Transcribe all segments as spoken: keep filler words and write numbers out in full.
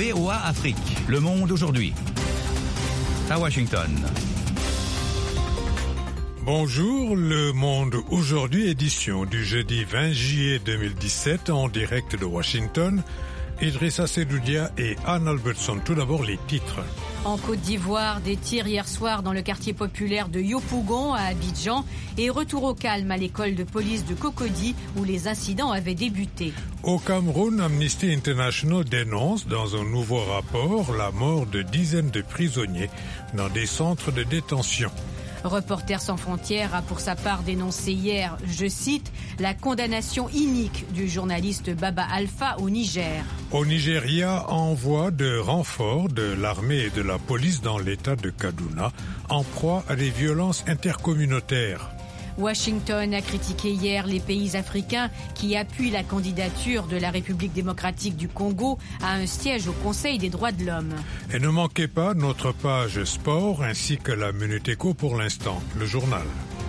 V O A Afrique, Le Monde aujourd'hui. À Washington. Bonjour, Le Monde aujourd'hui, édition du jeudi vingt juillet deux mille dix-sept en direct de Washington. Idrissa Sedoudia et Anne Albertson. Tout d'abord, les titres. En Côte d'Ivoire, des tirs hier soir dans le quartier populaire de Yopougon à Abidjan et retour au calme à l'école de police de Cocody où les incidents avaient débuté. Au Cameroun, Amnesty International dénonce dans un nouveau rapport la mort de dizaines de prisonniers dans des centres de détention. Reporters sans frontières a pour sa part dénoncé hier, je cite, la condamnation inique du journaliste Baba Alpha au Niger. Au Nigeria, envoi de renforts de l'armée et de la police dans l'état de Kaduna, en proie à des violences intercommunautaires. Washington a critiqué hier les pays africains qui appuient la candidature de la République démocratique du Congo à un siège au Conseil des droits de l'homme. Et ne manquez pas notre page sport ainsi que la Minute Éco pour l'instant, le journal.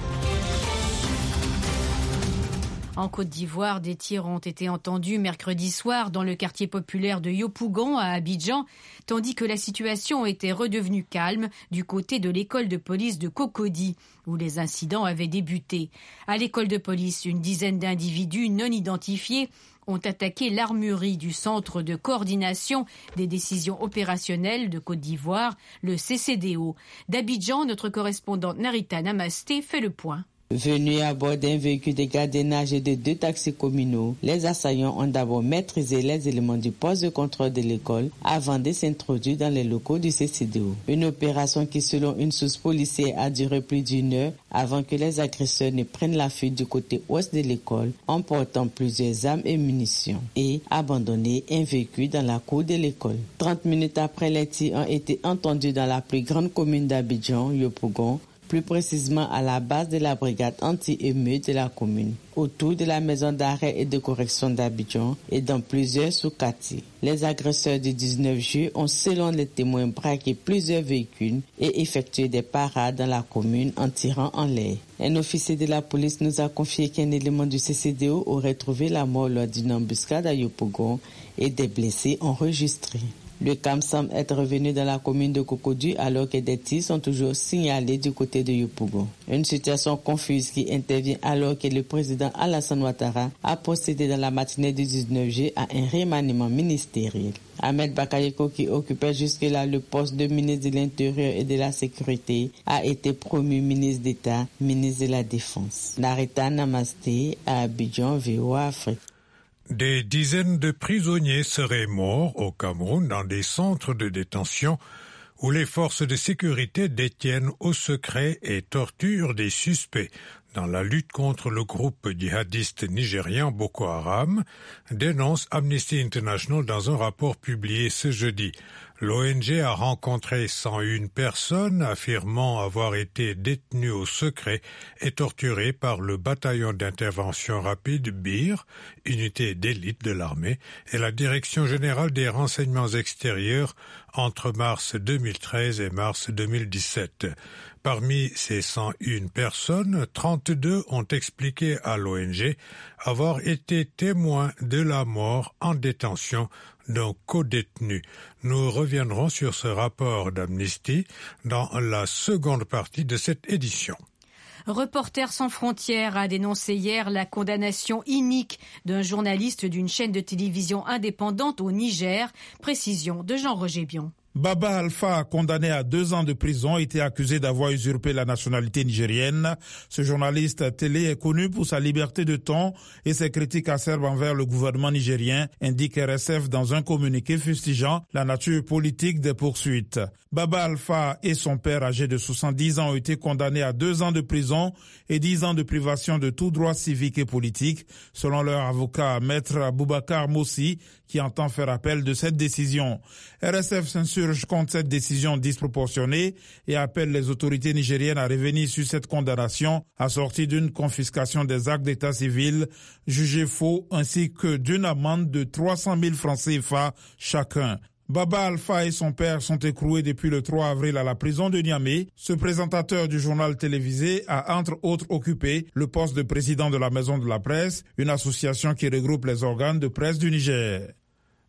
En Côte d'Ivoire, des tirs ont été entendus mercredi soir dans le quartier populaire de Yopougon à Abidjan, tandis que la situation était redevenue calme du côté de l'école de police de Cocody, où les incidents avaient débuté. À l'école de police, une dizaine d'individus non identifiés ont attaqué l'armurerie du Centre de coordination des décisions opérationnelles de Côte d'Ivoire, le C C D O. D'Abidjan, notre correspondante Narita Namasté fait le point. Venus à bord d'un véhicule de gardiennage et de deux taxis communaux, les assaillants ont d'abord maîtrisé les éléments du poste de contrôle de l'école avant de s'introduire dans les locaux du C C D O. Une opération qui, selon une source policière, a duré plus d'une heure avant que les agresseurs ne prennent la fuite du côté ouest de l'école en portant plusieurs armes et munitions et abandonné un véhicule dans la cour de l'école. trente minutes après, les tirs ont été entendus dans la plus grande commune d'Abidjan, Yopougon, plus précisément à la base de la brigade anti-émeute de la commune, autour de la maison d'arrêt et de correction d'Abidjan et dans plusieurs sous-quartiers. Les agresseurs du dix-neuf juillet ont, selon les témoins, braqué plusieurs véhicules et effectué des parades dans la commune en tirant en l'air. Un officier de la police nous a confié qu'un élément du C C D O aurait trouvé la mort lors d'une embuscade à Yopougon et des blessés enregistrés. Le calme semble être revenu dans la commune de Cocody alors que des tirs sont toujours signalés du côté de Yopougon. Une situation confuse qui intervient alors que le président Alassane Ouattara a procédé dans la matinée du dix-neuf juillet à un remaniement ministériel. Ahmed Bakayoko, qui occupait jusque-là le poste de ministre de l'Intérieur et de la Sécurité, a été promu ministre d'État, ministre de la Défense. Narita Namasté, à Abidjan, V O A Afrique. Des dizaines de prisonniers seraient morts au Cameroun dans des centres de détention où les forces de sécurité détiennent au secret et torturent des suspects dans la lutte contre le groupe djihadiste nigérian Boko Haram, dénonce Amnesty International dans un rapport publié ce jeudi. L'O N G a rencontré cent une personnes affirmant avoir été détenues au secret et torturées par le bataillon d'intervention rapide B I R, unité d'élite de l'armée, et la Direction générale des renseignements extérieurs entre mars deux mille treize et mars deux mille dix-sept. Parmi ces cent une personnes, trente-deux ont expliqué à l'O N G avoir été témoins de la mort en détention d'un codétenu. Nous reviendrons sur ce rapport d'Amnesty dans la seconde partie de cette édition. Reporters sans frontières a dénoncé hier la condamnation inique d'un journaliste d'une chaîne de télévision indépendante au Niger. Précision de Jean-Roger Bion. Baba Alpha, condamné à deux ans de prison, était accusé d'avoir usurpé la nationalité nigérienne. Ce journaliste télé est connu pour sa liberté de ton et ses critiques acerbes envers le gouvernement nigérien, indique R S F dans un communiqué fustigeant la nature politique des poursuites. Baba Alpha et son père, âgé de soixante-dix ans, ont été condamnés à deux ans de prison et dix ans de privation de tout droit civique et politique, selon leur avocat, maître Boubacar Mossi, qui entend faire appel de cette décision. R S F s'insurge contre cette décision disproportionnée et appelle les autorités nigériennes à revenir sur cette condamnation assortie d'une confiscation des actes d'état civil jugés faux ainsi que d'une amende de trois cent mille francs C F A chacun. Baba Alpha et son père sont écroués depuis le trois avril à la prison de Niamey. Ce présentateur du journal télévisé a entre autres occupé le poste de président de la Maison de la Presse, une association qui regroupe les organes de presse du Niger.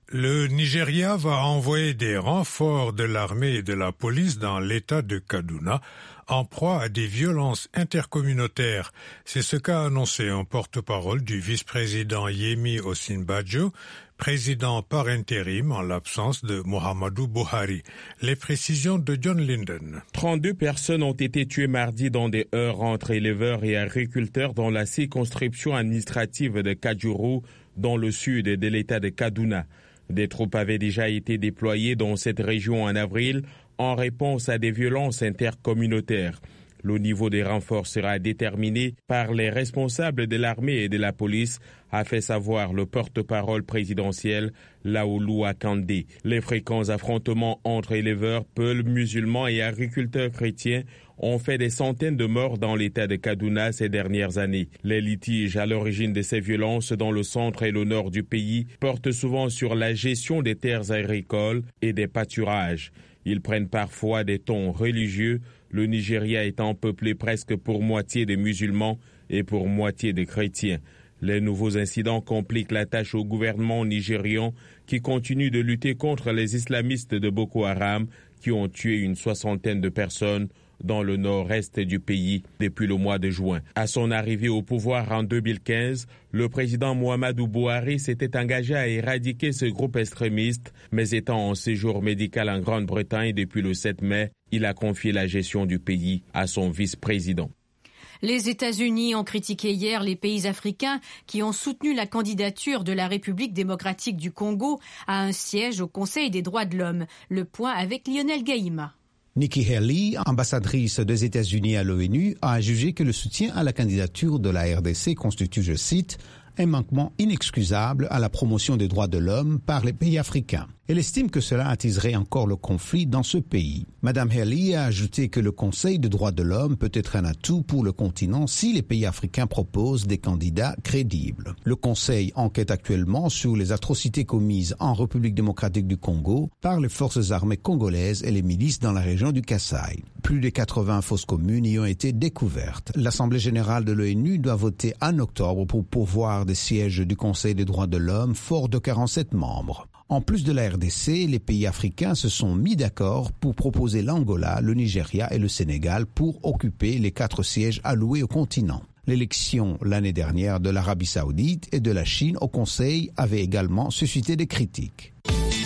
Le Nigeria va envoyer des renforts de l'armée et de la police dans l'État de Kaduna, en proie à des violences intercommunautaires. C'est ce qu'a annoncé un porte-parole du vice-président Yemi Osinbajo, président par intérim en l'absence de Muhammadu Buhari. Les précisions de John Linden. trente-deux personnes ont été tuées mardi dans des heurts entre éleveurs et agriculteurs dans la circonscription administrative de Kajuru, dans le sud de l'État de Kaduna. Des troupes avaient déjà été déployées dans cette région en avril en réponse à des violences intercommunautaires. Le niveau des renforts sera déterminé par les responsables de l'armée et de la police, a fait savoir le porte-parole présidentiel Laolu Akande. Les fréquents affrontements entre éleveurs, peuls, musulmans et agriculteurs chrétiens ont fait des centaines de morts dans l'État de Kaduna ces dernières années. Les litiges à l'origine de ces violences dans le centre et le nord du pays portent souvent sur la gestion des terres agricoles et des pâturages. Ils prennent parfois des tons religieux, le Nigeria étant peuplé presque pour moitié de musulmans et pour moitié de chrétiens. Les nouveaux incidents compliquent la tâche au gouvernement nigérian qui continue de lutter contre les islamistes de Boko Haram qui ont tué une soixantaine de personnes dans le nord-est du pays depuis le mois de juin. À son arrivée au pouvoir en deux mille quinze, le président Muhammadu Buhari s'était engagé à éradiquer ce groupe extrémiste, mais étant en séjour médical en Grande-Bretagne depuis le sept mai, il a confié la gestion du pays à son vice-président. Les États-Unis ont critiqué hier les pays africains qui ont soutenu la candidature de la République démocratique du Congo à un siège au Conseil des droits de l'homme. Le point avec Lionel Gaïma. Nikki Haley, ambassadrice des États-Unis à l'ONU, a jugé que le soutien à la candidature de la R D C constitue, je cite, un manquement inexcusable à la promotion des droits de l'homme par les pays africains. Elle estime que cela attiserait encore le conflit dans ce pays. Madame Haley a ajouté que le Conseil des droits de l'homme peut être un atout pour le continent si les pays africains proposent des candidats crédibles. Le Conseil enquête actuellement sur les atrocités commises en République démocratique du Congo par les forces armées congolaises et les milices dans la région du Kasaï. Plus de quatre-vingts fosses communes y ont été découvertes. L'Assemblée générale de l'ONU doit voter en octobre pour pourvoir des sièges du Conseil des droits de l'homme fort de quarante-sept membres. En plus de la R D C, les pays africains se sont mis d'accord pour proposer l'Angola, le Nigeria et le Sénégal pour occuper les quatre sièges alloués au continent. L'élection l'année dernière de l'Arabie saoudite et de la Chine au Conseil avait également suscité des critiques.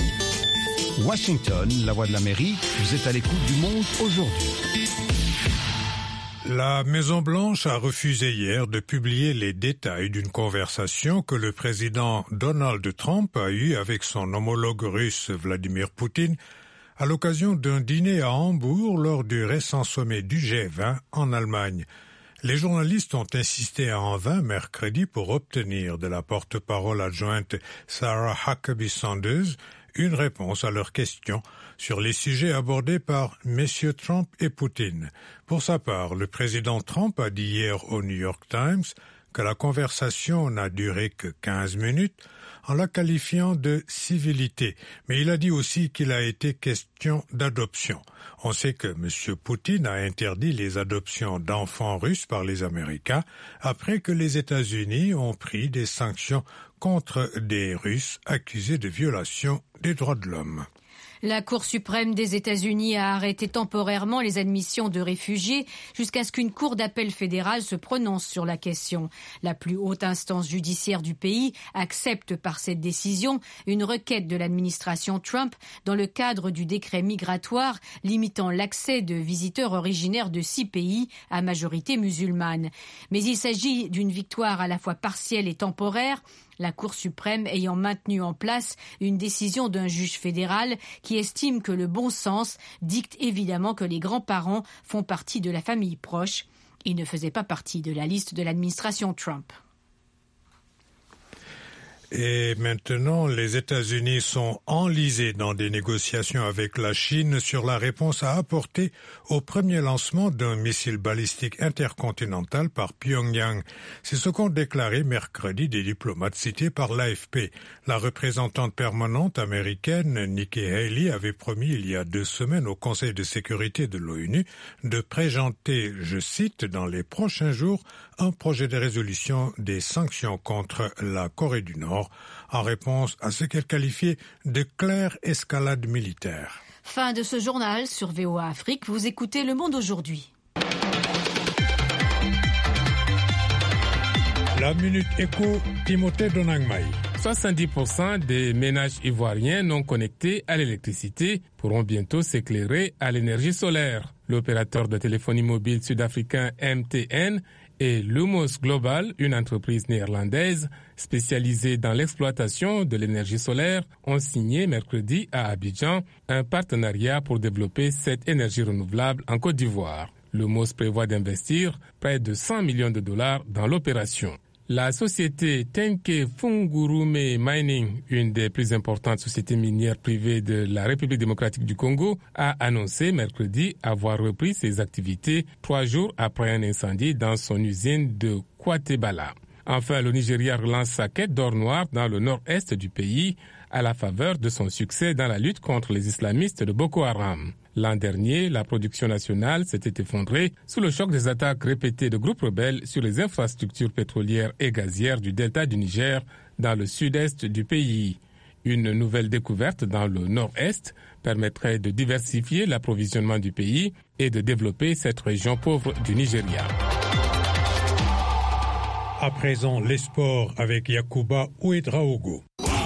Washington, la voix de l'Amérique, vous êtes à l'écoute du monde aujourd'hui. La Maison-Blanche a refusé hier de publier les détails d'une conversation que le président Donald Trump a eue avec son homologue russe Vladimir Poutine à l'occasion d'un dîner à Hambourg lors du récent sommet du G vingt en Allemagne. Les journalistes ont insisté en vain mercredi pour obtenir de la porte-parole adjointe Sarah Huckabee Sanders une réponse à leurs questions sur les sujets abordés par messieurs Trump et Poutine. Pour sa part, le président Trump a dit hier au New York Times que la conversation n'a duré que quinze minutes en la qualifiant de civilité, mais il a dit aussi qu'il a été question d'adoption. On sait que M. Poutine a interdit les adoptions d'enfants russes par les Américains après que les États-Unis ont pris des sanctions contre des Russes accusés de violation des droits de l'homme. La Cour suprême des États-Unis a arrêté temporairement les admissions de réfugiés jusqu'à ce qu'une cour d'appel fédérale se prononce sur la question. La plus haute instance judiciaire du pays accepte par cette décision une requête de l'administration Trump dans le cadre du décret migratoire limitant l'accès de visiteurs originaires de six pays à majorité musulmane. Mais il s'agit d'une victoire à la fois partielle et temporaire, la Cour suprême ayant maintenu en place une décision d'un juge fédéral qui estime que le bon sens dicte évidemment que les grands-parents font partie de la famille proche. Ils ne faisaient pas partie de la liste de l'administration Trump. Et maintenant, les États-Unis sont enlisés dans des négociations avec la Chine sur la réponse à apporter au premier lancement d'un missile balistique intercontinental par Pyongyang. C'est ce qu'ont déclaré mercredi des diplomates cités par l'A F P. La représentante permanente américaine Nikki Haley avait promis il y a deux semaines au Conseil de sécurité de l'ONU de présenter, je cite, dans les prochains jours, un projet de résolution des sanctions contre la Corée du Nord morts en réponse à ce qu'elle qualifiait de claire escalade militaire. Fin de ce journal sur V O A Afrique. Vous écoutez Le Monde aujourd'hui. La Minute Éco, Timothée Donangmaï. soixante-dix pour cent des ménages ivoiriens non connectés à l'électricité pourront bientôt s'éclairer à l'énergie solaire. L'opérateur de téléphonie mobile sud-africain M T N et Lumos Global, une entreprise néerlandaise spécialisée dans l'exploitation de l'énergie solaire, ont signé mercredi à Abidjan un partenariat pour développer cette énergie renouvelable en Côte d'Ivoire. Lumos prévoit d'investir près de cent millions de dollars dans l'opération. La société Tenke Fungurume Mining, une des plus importantes sociétés minières privées de la République démocratique du Congo, a annoncé mercredi avoir repris ses activités trois jours après un incendie dans son usine de Kwatebala. Enfin, le Nigeria relance sa quête d'or noir dans le nord-est du pays à la faveur de son succès dans la lutte contre les islamistes de Boko Haram. L'an dernier, la production nationale s'était effondrée sous le choc des attaques répétées de groupes rebelles sur les infrastructures pétrolières et gazières du delta du Niger dans le sud-est du pays. Une nouvelle découverte dans le nord-est permettrait de diversifier l'approvisionnement du pays et de développer cette région pauvre du Nigeria. À présent, les sports avec Yacouba Ouedraogo.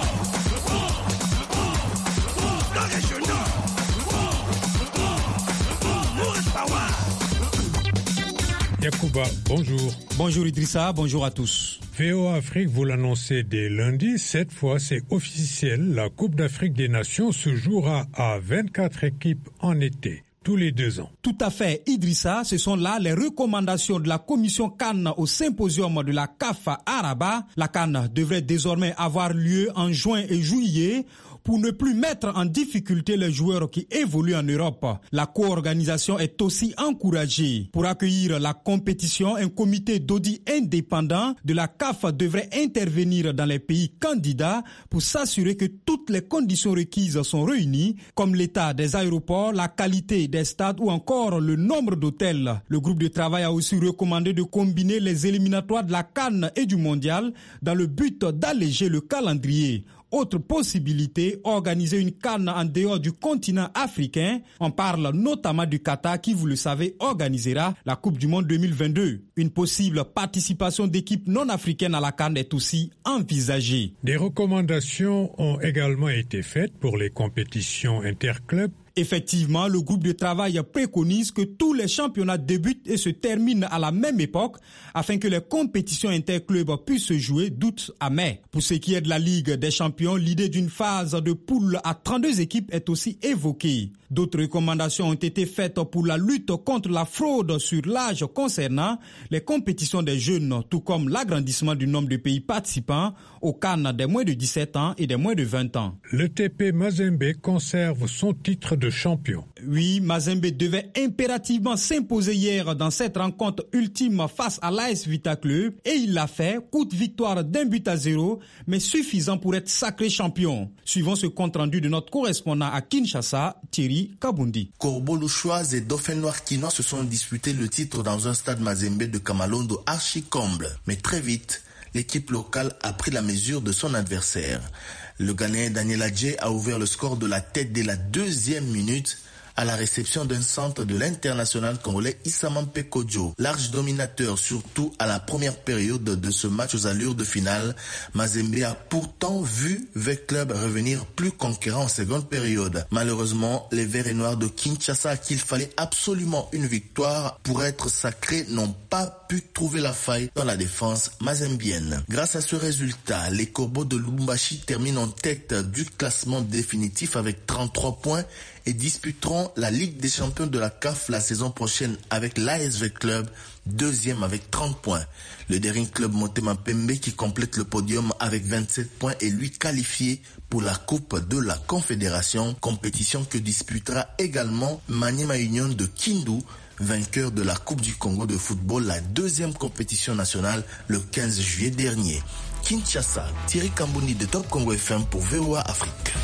Yacouba, bonjour. Bonjour Idrissa, bonjour à tous. V O A Afrique vous l'annoncez dès lundi, cette fois c'est officiel, la Coupe d'Afrique des Nations se jouera à vingt-quatre équipes en été. Tous les deux ans. Tout à fait, Idrissa, ce sont là les recommandations de la commission CAN au symposium de la C A F à Rabat. La CAN devrait désormais avoir lieu en juin et juillet pour ne plus mettre en difficulté les joueurs qui évoluent en Europe. La co-organisation est aussi encouragée. Pour accueillir la compétition, un comité d'audit indépendant de la C A F devrait intervenir dans les pays candidats pour s'assurer que toutes les conditions requises sont réunies, comme l'état des aéroports, la qualité des stades ou encore le nombre d'hôtels. Le groupe de travail a aussi recommandé de combiner les éliminatoires de la CAN et du Mondial dans le but d'alléger le calendrier. Autre possibilité, organiser une CAN en dehors du continent africain. On parle notamment du Qatar qui, vous le savez, organisera la Coupe du Monde deux mille vingt-deux. Une possible participation d'équipes non africaines à la CAN est aussi envisagée. Des recommandations ont également été faites pour les compétitions interclubs. Effectivement, le groupe de travail préconise que tous les championnats débutent et se terminent à la même époque afin que les compétitions interclubs puissent se jouer d'août à mai. Pour ce qui est de la Ligue des champions, l'idée d'une phase de poule à trente-deux équipes est aussi évoquée. D'autres recommandations ont été faites pour la lutte contre la fraude sur l'âge concernant les compétitions des jeunes, tout comme l'agrandissement du nombre de pays participants aux CAN des moins de dix-sept ans et des moins de vingt ans. Le T P Mazembe conserve son titre de champion. Oui, Mazembe devait impérativement s'imposer hier dans cette rencontre ultime face à l'A S Vita Club et il l'a fait, courte victoire d'un but à zéro, mais suffisant pour être sacré champion. Suivons ce compte rendu de notre correspondant à Kinshasa, Thierry Kabundi. Corbeau Louchoise et Dauphin Noir Quinois se sont disputés le titre dans un stade Mazembe de Kamalondo archi-comble. Mais très vite, l'équipe locale a pris la mesure de son adversaire. Le Ghanéen Daniel Adjé a ouvert le score de la tête dès la deuxième minute à la réception d'un centre de l'international congolais Issamampe Kodjo. Large dominateur, surtout à la première période de ce match aux allures de finale, Mazembe a pourtant vu V Club revenir plus conquérant en seconde période. Malheureusement, les Verts et Noirs de Kinshasa, à qui il fallait absolument une victoire pour être sacrés, n'ont pas pu trouver la faille dans la défense mazembienne. Grâce à ce résultat, les Corbeaux de Lubumbashi terminent en tête du classement définitif avec trente-trois points et disputeront la Ligue des champions de la C A F la saison prochaine avec l'A S V Club, deuxième avec trente points. Le Daring Club Motema Pembe qui complète le podium avec vingt-sept points est lui qualifié pour la Coupe de la Confédération, compétition que disputera également Maniema Union de Kindu, vainqueur de la Coupe du Congo de football, la deuxième compétition nationale le quinze juillet dernier. Kinshasa, Thierry Kambundi de Top Congo F M pour V O A Afrique.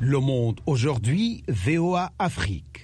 Le Monde aujourd'hui, V O A Afrique.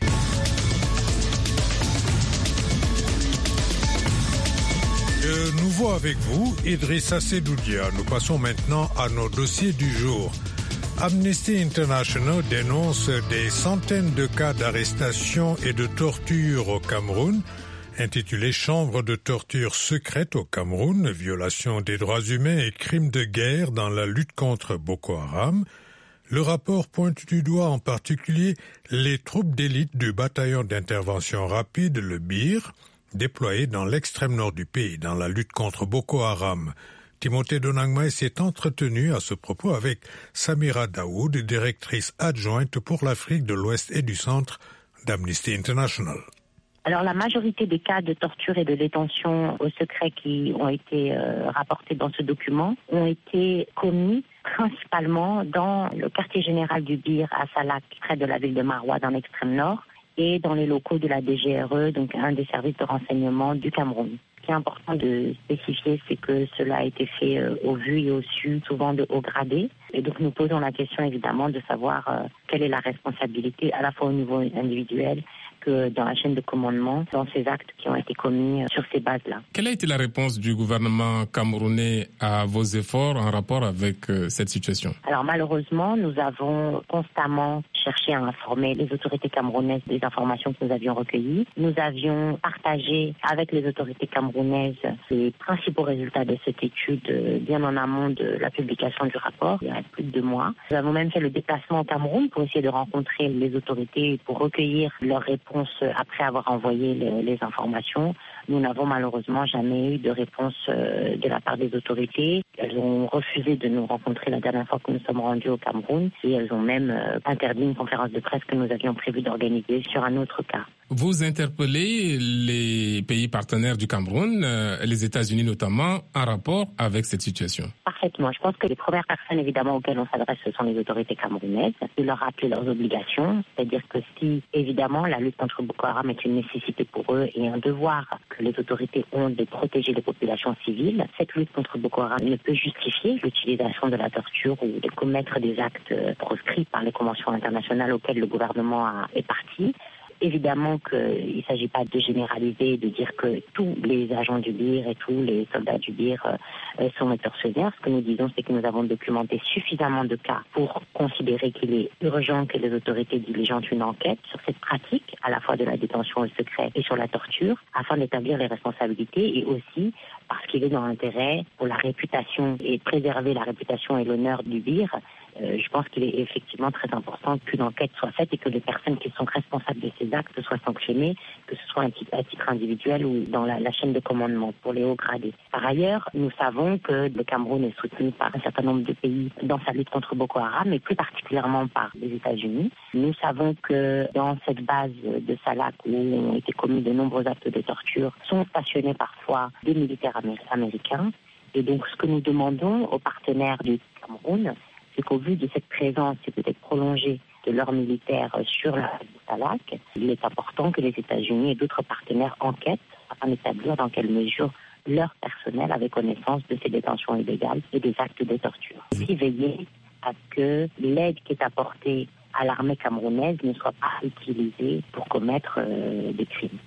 De nouveau avec vous, Idrissa Sedoudia. Nous passons maintenant à nos dossiers du jour. Amnesty International dénonce des centaines de cas d'arrestation et de torture au Cameroun. Intitulé « Chambre de torture secrète au Cameroun, violation des droits humains et crimes de guerre dans la lutte contre Boko Haram », le rapport pointe du doigt en particulier les troupes d'élite du bataillon d'intervention rapide, le B I R, déployées dans l'extrême nord du pays dans la lutte contre Boko Haram. Timothée Donangmaï s'est entretenu à ce propos avec Samira Daoud, directrice adjointe pour l'Afrique de l'Ouest et du Centre d'Amnesty International. Alors la majorité des cas de torture et de détention au secret qui ont été euh, rapportés dans ce document ont été commis principalement dans le quartier général du B I R à Salak, près de la ville de Maroua dans l'extrême nord, et dans les locaux de la D G R E, donc un des services de renseignement du Cameroun. Ce qui est important de spécifier, c'est que cela a été fait euh, au vu et au su, souvent de haut gradé. Et donc nous posons la question évidemment de savoir euh, quelle est la responsabilité à la fois au niveau individuel que dans la chaîne de commandement, dans ces actes qui ont été commis euh, sur ces bases-là. Quelle a été la réponse du gouvernement camerounais à vos efforts en rapport avec euh, cette situation? Alors malheureusement, nous avons constamment cherché à informer les autorités camerounaises des informations que nous avions recueillies. Nous avions partagé avec les autorités camerounaises les principaux résultats de cette étude euh, bien en amont de la publication du rapport, il y a plus de deux mois. Nous avons même fait le déplacement au Cameroun pour essayer de rencontrer les autorités pour recueillir leurs réponses après avoir envoyé les, les informations. Nous n'avons malheureusement jamais eu de réponse euh, de la part des autorités. Elles ont refusé de nous rencontrer la dernière fois que nous sommes rendus au Cameroun et elles ont même euh, interdit une conférence de presse que nous avions prévu d'organiser sur un autre cas. Vous interpellez les pays partenaires du Cameroun, euh, les États-Unis notamment, en rapport avec cette situation? Parfaitement. Je pense que les premières personnes évidemment auxquelles on s'adresse, ce sont les autorités camerounaises, de leur rappeler leurs obligations, c'est-à-dire que si évidemment la lutte contre Boko Haram est une nécessité pour eux et un devoir que les autorités ont de protéger les populations civiles, cette lutte contre Boko Haram ne peut justifier l'utilisation de la torture ou de commettre des actes proscrits par les conventions internationales auxquelles le gouvernement a, est parti. Évidemment qu'il ne s'agit pas de généraliser, de dire que tous les agents du B I R et tous les soldats du B I R euh, sont des tortionnaires. Ce que nous disons, c'est que nous avons documenté suffisamment de cas pour considérer qu'il est urgent que les autorités diligentent une enquête sur cette pratique, à la fois de la détention au secret et sur la torture, afin d'établir les responsabilités et aussi parce qu'il est dans l'intérêt pour la réputation et préserver la réputation et l'honneur du B I R. Euh, je pense qu'il est effectivement très important qu'une enquête soit faite et que les personnes qui sont responsables de ces actes soient sanctionnées, que ce soit à titre, à titre individuel ou dans la, la chaîne de commandement pour les hauts gradés. Par ailleurs, nous savons que le Cameroun est soutenu par un certain nombre de pays dans sa lutte contre Boko Haram, et plus particulièrement par les États-Unis. Nous savons que dans cette base de Salak où ont été commis de nombreux actes de torture, sont stationnés parfois des militaires amé- américains. Et donc ce que nous demandons aux partenaires du Cameroun, c'est qu'au vu de cette présence et peut-être prolongée de leurs militaires sur la base de Salak, il est important que les États-Unis et d'autres partenaires enquêtent afin d'établir dans quelle mesure leur personnel avait connaissance de ces détentions illégales et des actes de torture. Aussi veiller à ce que l'aide qui est apportée à l'armée camerounaise ne soit pas utilisée pour commettre euh, des crimes.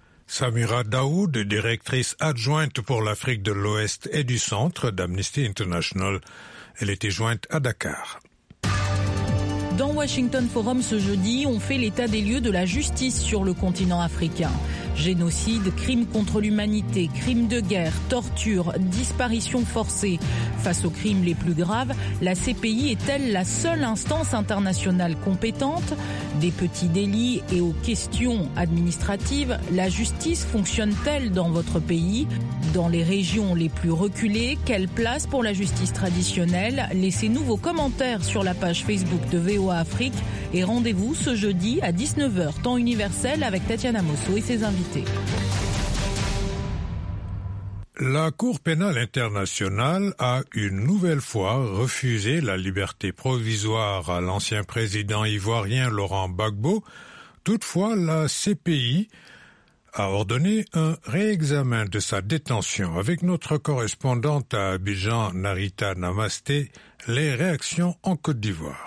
Samira Daoud, directrice adjointe pour l'Afrique de l'Ouest et du Centre d'Amnesty International. Elle était jointe à Dakar. Dans Washington Forum ce jeudi, on fait l'état des lieux de la justice sur le continent africain. Génocide, crimes contre l'humanité, crimes de guerre, torture, disparitions forcées. Face aux crimes les plus graves, la C P I est-elle la seule instance internationale compétente? Des petits délits et aux questions administratives, la justice fonctionne-t-elle dans votre pays? Dans les régions les plus reculées, quelle place pour la justice traditionnelle? Laissez-nous vos commentaires sur la page Facebook de V O A Afrique et rendez-vous ce jeudi à dix-neuf heures, temps universel, avec Tatiana Mosso et ses invités. La Cour pénale internationale a une nouvelle fois refusé la liberté provisoire à l'ancien président ivoirien Laurent Gbagbo. Toutefois, la C P I a ordonné un réexamen de sa détention. Avec notre correspondante à Abidjan, Narita Namasté, les réactions en Côte d'Ivoire.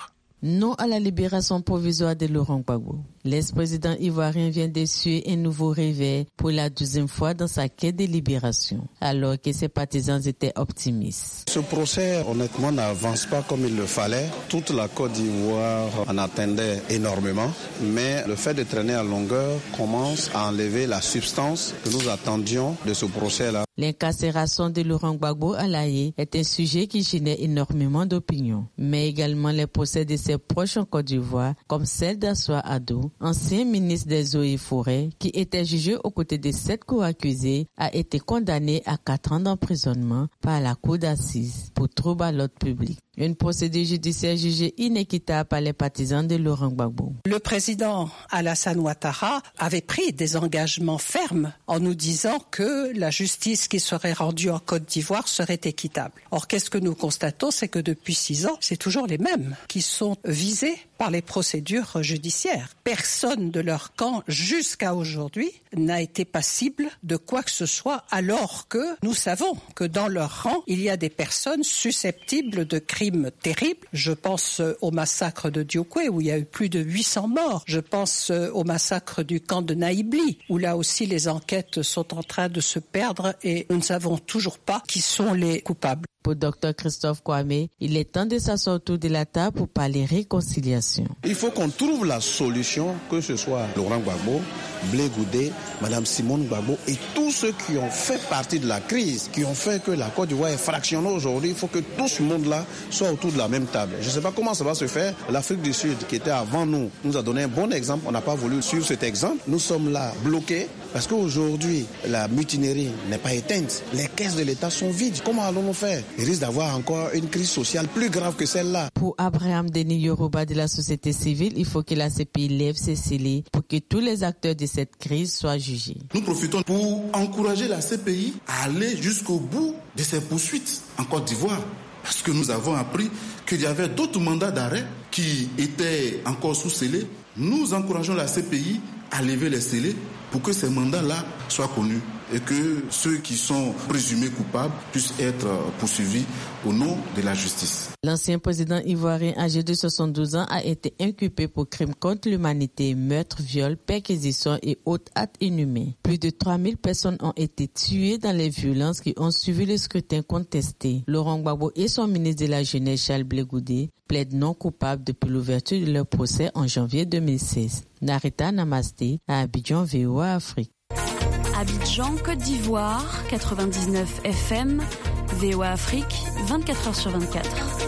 Non à la libération provisoire de Laurent Gbagbo. L'ex-président ivoirien vient d'essuyer un nouveau réveil pour la douzième fois dans sa quête de libération, alors que ses partisans étaient optimistes. Ce procès, honnêtement, n'avance pas comme il le fallait. Toute la Côte d'Ivoire en attendait énormément, mais le fait de traîner à longueur commence à enlever la substance que nous attendions de ce procès-là. L'incarcération de Laurent Gbagbo à l'A E est un sujet qui génère énormément d'opinions, mais également les procès de ses proches en Côte d'Ivoire, comme celle d'Assoua Ado, ancien ministre des Eaux et Forêts, qui était jugé aux côtés de sept co-accusés, a été condamné à quatre ans d'emprisonnement par la cour d'assises pour trouble à l'ordre public. Une procédure judiciaire jugée inéquitable par les partisans de Laurent Gbagbo. Le président Alassane Ouattara avait pris des engagements fermes en nous disant que la justice qui serait rendue en Côte d'Ivoire serait équitable. Or, qu'est-ce que nous constatons, c'est que depuis six ans, c'est toujours les mêmes qui sont visés par les procédures judiciaires. Personne de leur camp, jusqu'à aujourd'hui, n'a été passible de quoi que ce soit, alors que nous savons que dans leur rang, il y a des personnes susceptibles de crimes terribles. Je pense au massacre de Diokwe, où il y a eu plus de huit cents morts. Je pense au massacre du camp de Naïbli, où là aussi les enquêtes sont en train de se perdre et nous ne savons toujours pas qui sont les coupables. Pour Dr Christophe Kwame, il est temps de s'asseoir autour de la table pour parler réconciliation. Il faut qu'on trouve la solution, que ce soit Laurent Gbagbo, Blé Goudé, Madame Simone Gbagbo et tous ceux qui ont fait partie de la crise, qui ont fait que la Côte d'Ivoire est fractionnée aujourd'hui. Il faut que tout ce monde-là soit autour de la même table. Je ne sais pas comment ça va se faire. L'Afrique du Sud, qui était avant nous, nous a donné un bon exemple. On n'a pas voulu suivre cet exemple. Nous sommes là bloqués parce qu'aujourd'hui, la mutinerie n'est pas éteinte. Les caisses de l'État sont vides. Comment allons-nous faire? Il risque d'avoir encore une crise sociale plus grave que celle-là. Pour Abraham Denis Yoruba de la société civile, il faut que la C P I lève ses scellés pour que tous les acteurs de cette crise soient jugés. Nous profitons pour encourager la C P I à aller jusqu'au bout de ses poursuites en Côte d'Ivoire. Parce que nous avons appris qu'il y avait d'autres mandats d'arrêt qui étaient encore sous scellés. Nous encourageons la C P I à lever les scellés pour que ces mandats-là soient connus et que ceux qui sont présumés coupables puissent être poursuivis au nom de la justice. L'ancien président ivoirien âgé de soixante-douze ans a été inculpé pour crimes contre l'humanité, meurtre, viol, perquisition et autres actes inhumains. Plus de trois mille personnes ont été tuées dans les violences qui ont suivi le scrutin contesté. Laurent Gbagbo et son ministre de la Jeunesse, Charles Blé Goudé, plaident non coupables depuis l'ouverture de leur procès en janvier deux mille seize. Narita Namasté, à Abidjan, V O A Afrique. Abidjan, Côte d'Ivoire, quatre-vingt-dix-neuf F M, V O A Afrique, vingt-quatre heures sur vingt-quatre.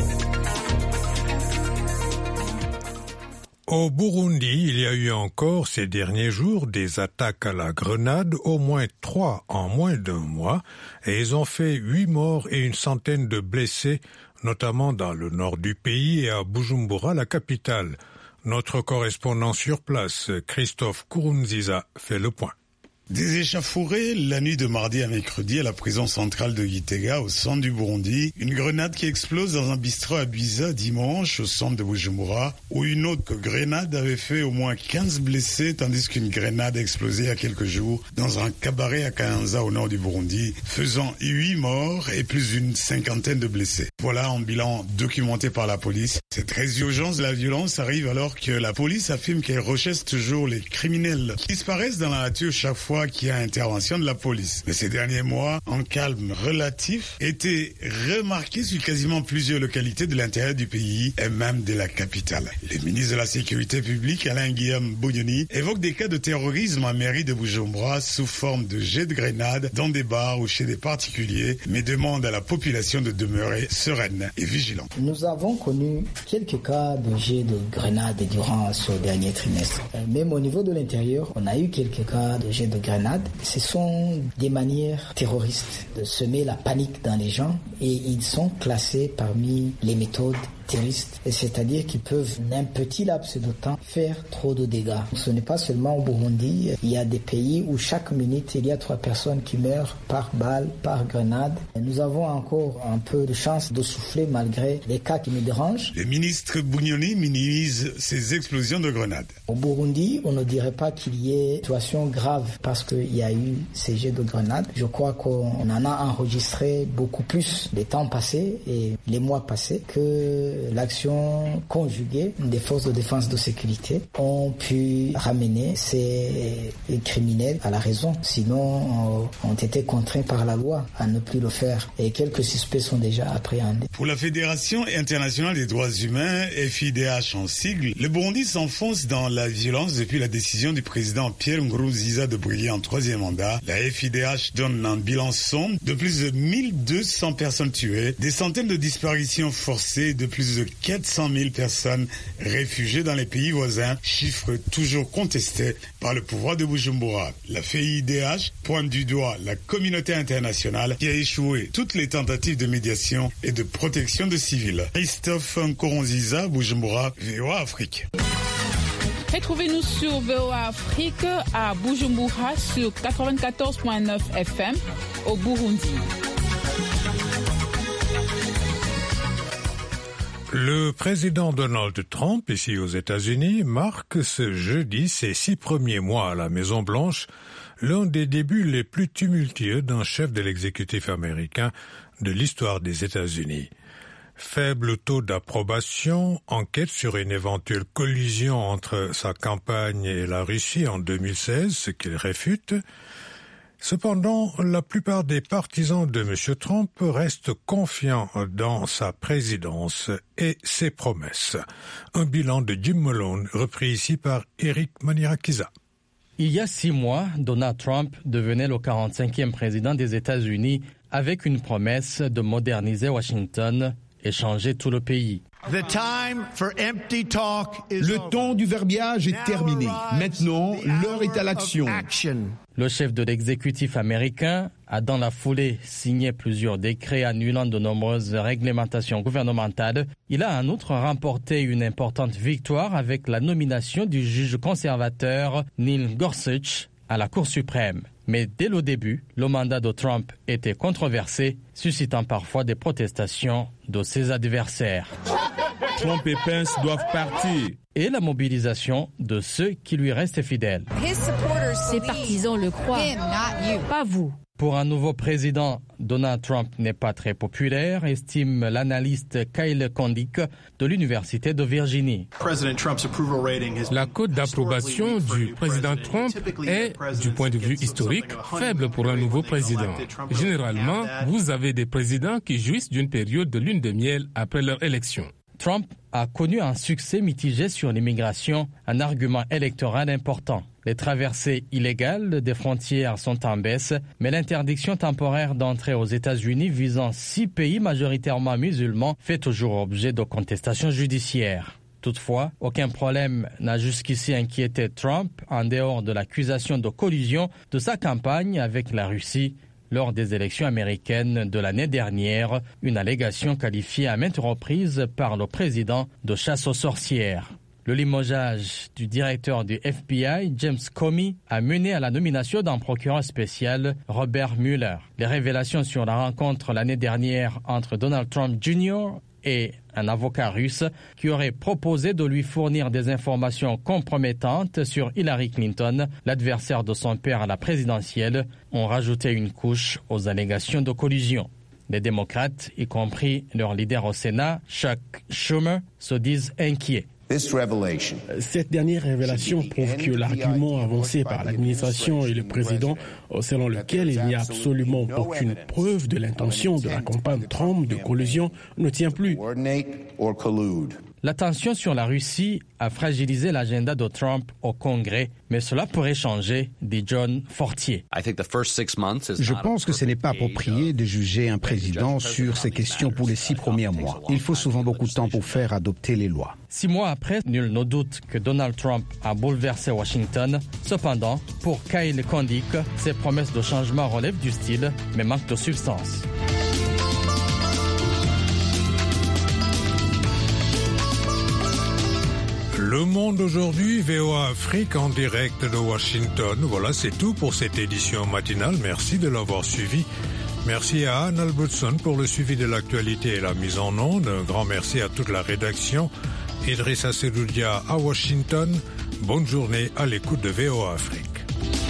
Au Burundi, il y a eu encore ces derniers jours des attaques à la grenade, au moins trois en moins d'un mois, et ils ont fait huit morts et une centaine de blessés, notamment dans le nord du pays et à Bujumbura, la capitale. Notre correspondant sur place, Christophe Kourounziza, fait le point. Des échauffourées la nuit de mardi à mercredi à la prison centrale de Gitega au centre du Burundi, une grenade qui explose dans un bistrot à Biza dimanche au centre de Bujumbura, où une autre grenade avait fait au moins quinze blessés, tandis qu'une grenade a explosé il y a quelques jours dans un cabaret à Kayanza au nord du Burundi, faisant huit morts et plus d'une cinquantaine de blessés. Voilà un bilan documenté par la police. Cette résurgence de la violence arrive alors que la police affirme qu'elle recherche toujours les criminels qui disparaissent dans la nature chaque fois qu'il y a intervention de la police. Mais ces derniers mois, un calme relatif était remarqué sur quasiment plusieurs localités de l'intérieur du pays et même de la capitale. Le ministre de la Sécurité publique, Alain Guillaume Bunyoni, évoque des cas de terrorisme en mairie de Bujumbura sous forme de jets de grenades dans des bars ou chez des particuliers, mais demande à la population de demeurer sereine et vigilante. Nous avons connu quelques cas de jets de grenades durant ce dernier trimestre. Même au niveau de l'intérieur, on a eu quelques cas de jets de grenades. Ce sont des manières terroristes de semer la panique dans les gens et ils sont classés parmi les méthodes terroristes, c'est-à-dire qu'ils peuvent, en un petit laps de temps, faire trop de dégâts. Ce n'est pas seulement au Burundi, il y a des pays où chaque minute, il y a trois personnes qui meurent par balle, par grenade. Et nous avons encore un peu de chance de souffler malgré les cas qui nous dérangent. Le ministre Bunyoni minimise ces explosions de grenades. Au Burundi, on ne dirait pas qu'il y ait une situation grave parce qu'il y a eu ces jets de grenades. Je crois qu'on en a enregistré beaucoup plus les temps passés et les mois passés que que l'action conjuguée des forces de défense de sécurité ont pu ramener ces criminels à la raison. Sinon, ont été contraints par la loi à ne plus le faire. Et quelques suspects sont déjà appréhendés. Pour la Fédération internationale des droits humains, F I D H en sigle, le Burundi s'enfonce dans la violence depuis la décision du président Pierre Nkurunziza de briller en troisième mandat. La F I D H donne un bilan sombre de plus de mille deux cents personnes tuées, des centaines de disparitions forcées, de plus de quatre cent mille personnes réfugiées dans les pays voisins, chiffre toujours contesté par le pouvoir de Bujumbura. La F I D H pointe du doigt la communauté internationale qui a échoué toutes les tentatives de médiation et de protection de civils. Christophe Nkurunziza, Bujumbura, V O A Afrique. Retrouvez-nous sur V O A Afrique à Bujumbura sur quatre-vingt-quatorze virgule neuf F M au Burundi. Le président Donald Trump, ici aux États-Unis, marque ce jeudi ses six premiers mois à la Maison-Blanche, l'un des débuts les plus tumultueux d'un chef de l'exécutif américain de l'histoire des États-Unis. Faible taux d'approbation, enquête sur une éventuelle collusion entre sa campagne et la Russie en deux mille seize, ce qu'il réfute. Cependant, la plupart des partisans de M. Trump restent confiants dans sa présidence et ses promesses. Un bilan de Jim Malone, repris ici par Eric Manirakisa. Il y a six mois, Donald Trump devenait le quarante-cinquième président des États-Unis avec une promesse de moderniser Washington et changer tout le pays. Le temps du verbiage est terminé. Maintenant, l'heure est à l'action. Le chef de l'exécutif américain a dans la foulée signé plusieurs décrets annulant de nombreuses réglementations gouvernementales. Il a en outre remporté une importante victoire avec la nomination du juge conservateur Neil Gorsuch à la Cour suprême. Mais dès le début, le mandat de Trump était controversé, suscitant parfois des protestations de ses adversaires. Trump et Pence doivent partir. Et la mobilisation de ceux qui lui restent fidèles. Ses partisans le croient, pas vous. Pour un nouveau président, Donald Trump n'est pas très populaire, estime l'analyste Kyle Kondik de l'Université de Virginie. La cote d'approbation du président Trump est, du point de vue historique, faible pour un nouveau président. Généralement, vous avez des présidents qui jouissent d'une période de lune de miel après leur élection. Trump a connu un succès mitigé sur l'immigration, un argument électoral important. Les traversées illégales des frontières sont en baisse, mais l'interdiction temporaire d'entrée aux États-Unis visant six pays majoritairement musulmans fait toujours objet de contestations judiciaires. Toutefois, aucun problème n'a jusqu'ici inquiété Trump en dehors de l'accusation de collusion de sa campagne avec la Russie lors des élections américaines de l'année dernière, une allégation qualifiée à maintes reprises par le président de chasse aux sorcières. Le limogeage du directeur du F B I, James Comey, a mené à la nomination d'un procureur spécial, Robert Mueller. Les révélations sur la rencontre l'année dernière entre Donald Trump Junior et un avocat russe qui aurait proposé de lui fournir des informations compromettantes sur Hillary Clinton, l'adversaire de son père à la présidentielle, ont rajouté une couche aux allégations de collusion. Les démocrates, y compris leur leader au Sénat, Chuck Schumer, se disent inquiets. Cette dernière révélation prouve que l'argument avancé par l'administration et le président, selon lequel il n'y a absolument aucune preuve de l'intention de la campagne Trump de collusion, ne tient plus. La tension sur la Russie a fragilisé l'agenda de Trump au Congrès, mais cela pourrait changer, dit John Fortier. Je pense que ce n'est pas approprié de juger un président sur ces questions pour les six premiers mois. Il faut souvent beaucoup de temps pour faire adopter les lois. Six mois après, nul ne doute que Donald Trump a bouleversé Washington. Cependant, pour Kyle Kondik, ses promesses de changement relèvent du style, mais manquent de substance. Le Monde aujourd'hui, V O A Afrique en direct de Washington. Voilà, c'est tout pour cette édition matinale. Merci de l'avoir suivi. Merci à Anne Albertson pour le suivi de l'actualité et la mise en onde. Un grand merci à toute la rédaction. Idrissa Seloudia à Washington. Bonne journée à l'écoute de V O A Afrique.